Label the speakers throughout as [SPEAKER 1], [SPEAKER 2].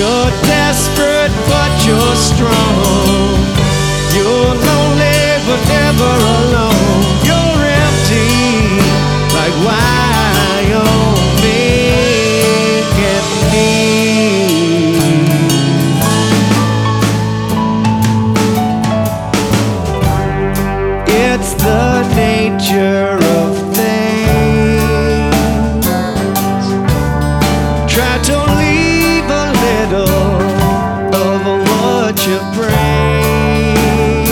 [SPEAKER 1] You're desperate, but you're strong. You're lonely, but never alone. You're empty, like Wyoming and me. It's the nature of things. Try to leave a little of what you bring.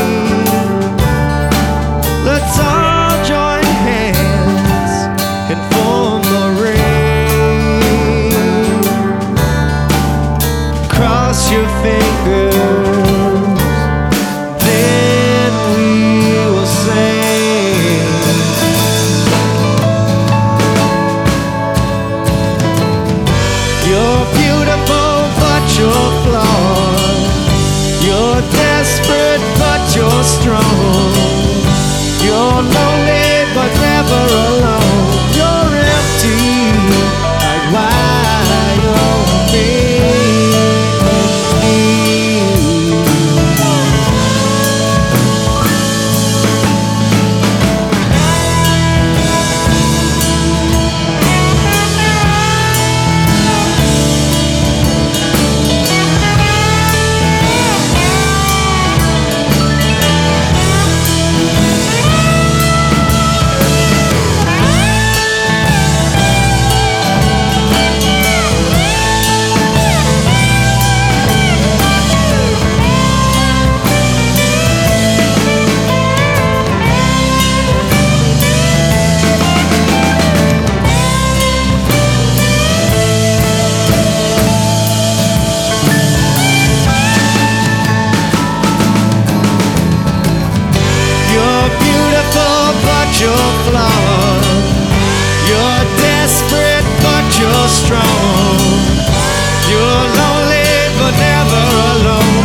[SPEAKER 1] Let's all join hands and form a ring. Cross your fingers, then we will sing. You're beautiful, but you're flawed. You're desperate, but you're strong. You're lonely, but never alone. You're empty, like Wyoming. You're flawed. You're desperate, but you're strong. You're lonely, but never alone.